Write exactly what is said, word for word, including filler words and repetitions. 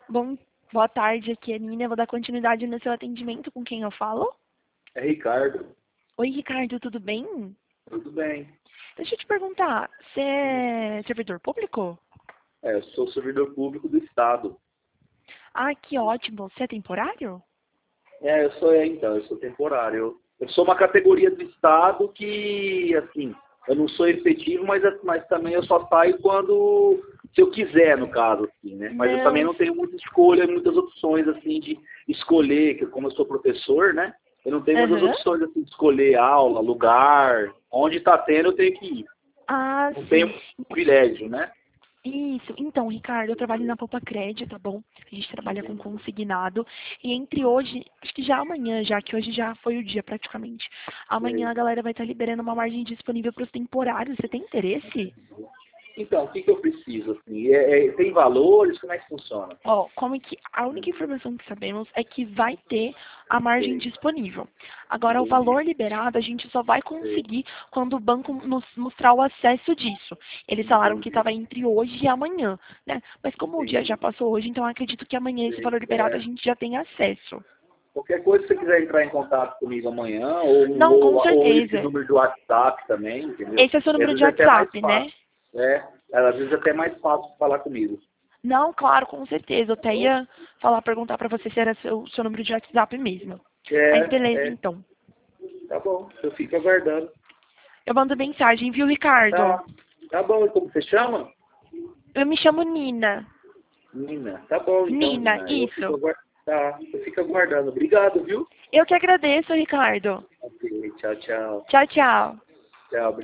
Bom, boa tarde, aqui é a Nina. Eu vou dar continuidade no seu atendimento. Com quem eu falo? É Ricardo. Oi, Ricardo, tudo bem? Tudo bem. Deixa eu te perguntar, você é servidor público? É, eu sou servidor público do Estado. Ah, que ótimo. Você é temporário? É, eu sou, é, então, eu sou temporário. Eu, eu sou uma categoria do Estado que, assim, eu não sou efetivo, mas, mas também eu só saio quando, se eu quiser, no caso, assim, né? Mas eu também Não. não tenho muita escolha, muitas opções, assim, de escolher, que como eu sou professor, né? Eu não tenho muitas Aham. opções, assim, de escolher aula, lugar, onde está tendo eu tenho que ir. Ah, Não sim. tenho privilégio, né? Isso. Então, Ricardo, eu trabalho na Poupa Crédito, tá bom? A gente trabalha com consignado. E entre hoje, acho que já amanhã, já que hoje já foi o dia praticamente. Amanhã a galera vai estar liberando uma margem disponível para os temporários. Você tem interesse? Então, o que, que eu preciso? Assim? É, é, tem valores? Como é que funciona? Ó, como que a única informação que sabemos é que vai ter a margem Sei, disponível. Agora, o entendi. valor liberado a gente só vai Sei, conseguir quando o banco nos mostrar o acesso disso. Eles falaram que entendi. estava entre hoje e amanhã, né? Mas como o dia já Entendi. passou hoje, então eu acredito que amanhã esse Sei. valor liberado a É, gente já tem acesso. qualquer coisa, se você quiser entrar em contato comigo amanhã, ou, Não, ou, com ou esse certeza. número de WhatsApp também, entendeu? Esse é o seu E às número de vezes é até mais WhatsApp, né? fácil. É, às vezes é até mais fácil falar comigo. Não, claro, com certeza. Eu Tá até bom? ia falar, perguntar pra você se era seu, seu número de WhatsApp mesmo. Mas É, beleza, é. então. Tá bom, eu fico aguardando. Eu mando mensagem, viu, Ricardo? Tá, tá bom. E como você chama? Eu me chamo Nina. Nina. Tá bom, então, Nina, Nina. Eu fico isso. aguardando. Tá, eu fico aguardando. Obrigado, viu? Eu que agradeço, Ricardo. Ok, tchau, tchau. Tchau, tchau. Tchau,